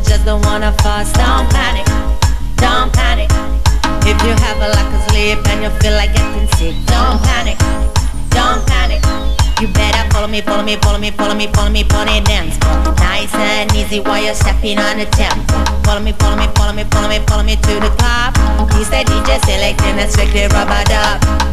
just don't wanna fuss. Don't panic, don't panic. If you have a lack of sleep and you feel like getting sick, don't panic, don't panic. You better follow me, follow me, follow me, follow me, follow me, pony dance floor. Nice and easy while you're stepping on the tempo. Follow me, follow me, follow me, follow me, follow me to the club. He's the DJ selecting a strictly rubber dub.